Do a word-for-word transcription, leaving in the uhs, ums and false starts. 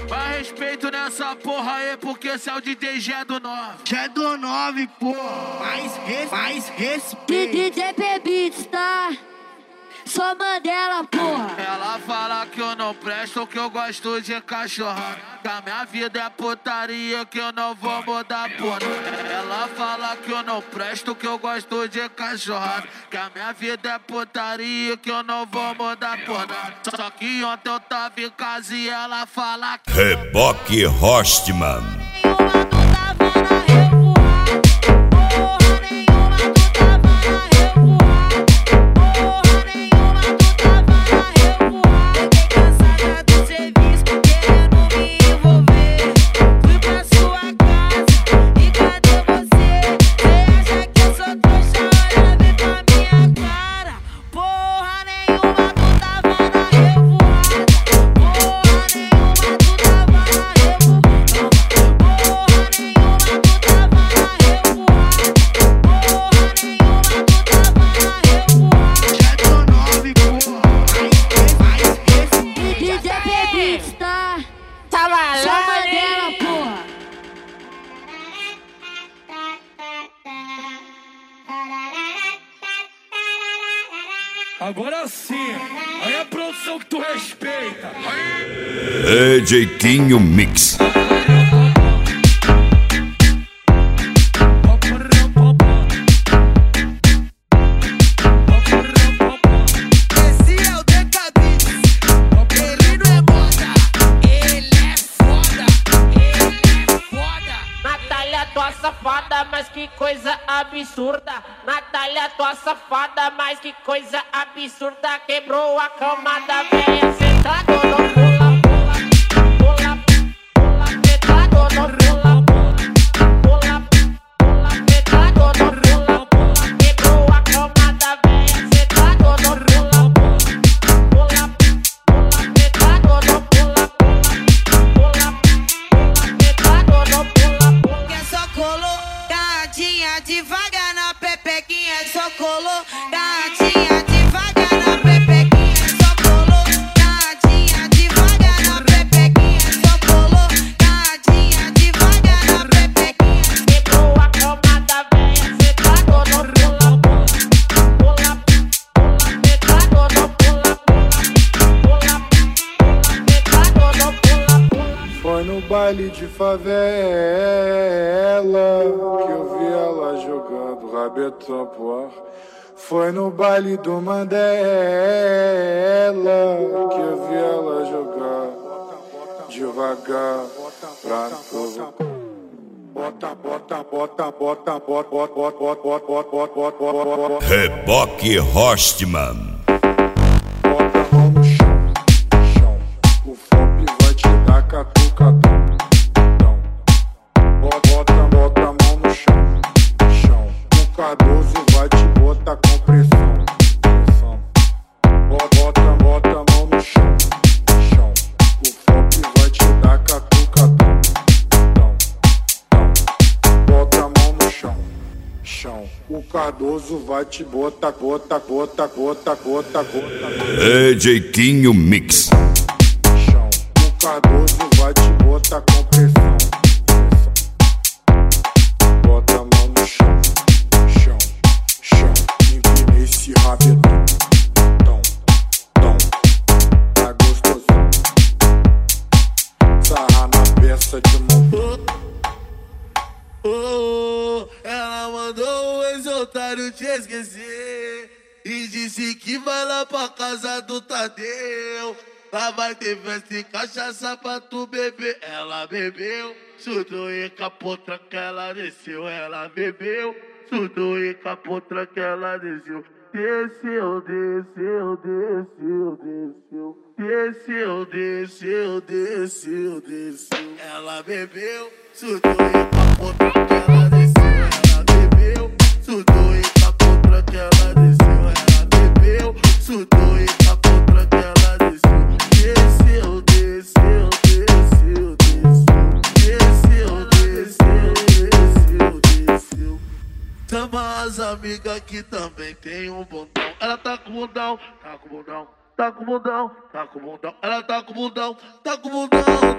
Vai respeito nessa porra aí, porque esse é o D J G do nove. G do nove, porra. Mais, res, mais respeito. D J P Beats, tá? Só Mandela, porra. Ela fala que eu não presto, que eu gosto de cachorrada, que a minha vida é putaria, que eu não vou mudar, porra. Ela fala que eu não presto, que eu gosto de cachorrada, que a minha vida é putaria, que eu não vou mudar, porra. Só que ontem eu tava em casa e ela fala que Reboque Horstman. Agora sim, aí é a produção que tu respeita. D J Quinho Mix. Esse é o D K Beats. Ele não é moda, ele é foda. Ele é foda. Natália, tua safada, mas que coisa absurda. Natália, tua safada, mas que coisa absurda. Quebrou a cama da véia, sentado no pula, pula, pula, pula, sentado no pula, pula, pula, sentado no pula, pula. Quebrou a cama da véia, sentado no pula, pula, pula, sentado no pula, pula, pula, sentado no pula, pula. Que só colocadinha devagar na pepequinha, só colocadinha devagar na pepequinha, só colocadinha devagar na pepequinha, só colocadinha devagar na pepequinha. Quebrou a cama da véia, sentado no pula, pula, pula, sentado no pula, pula, pula, sentado no pula, pula. Foi no baile de favela que eu vi ela jogando rabetão pro ar. Foi no baile do Mandela que eu vi ela jogar devagar pra provocar. Bota, bota, bota, bota, bota, bota, bota, bota, bota, bota, bota. Reboque Horstman. Bota a mão no chão, chão. O fop vai te dar catucadão. Bota, bota, bota a mão no chão, chão. O Cardoso vai te botar com pressão, pressão. Bota, bota, bota a mão no chão, chão. O fop vai te dar catucadão. Bota a mão no chão, chão. O Cardoso vai te botar, bota, bota, bota, bota, bota. D J Quinho Mix. Chão. O Cardoso vai te botar com pressão, pressão. Bota a mão no chão, chão, chão. Empina esse rabetão, tom, tom. Tá gostosão. Sarra na peça de mão. oh, ela mandou o ex-otário te esquecer e disse que vai lá pra casa do Tadeu. Lá vai ter festa e cachaça pra tu beber. Ela bebeu, surtou e capotra que ela desceu. Ela bebeu, surtou e capotra que ela desceu. Desceu, desceu, desceu, desceu. Desceu, desceu, desceu, desceu. Ela bebeu, surtou e capotra que ela desceu. Ela bebeu, surtou e capotra que ela desceu. Ela bebeu, surtou e capotra que ela desceu. Desceu, desceu, desceu, desceu. Desceu, desceu, desceu, desceu. Chama as amigas que também tem um bundão. Ela tá com bundão, tá com bundão, tá com bundão, tá com bundão. Ela tá com bundão, tá com bundão.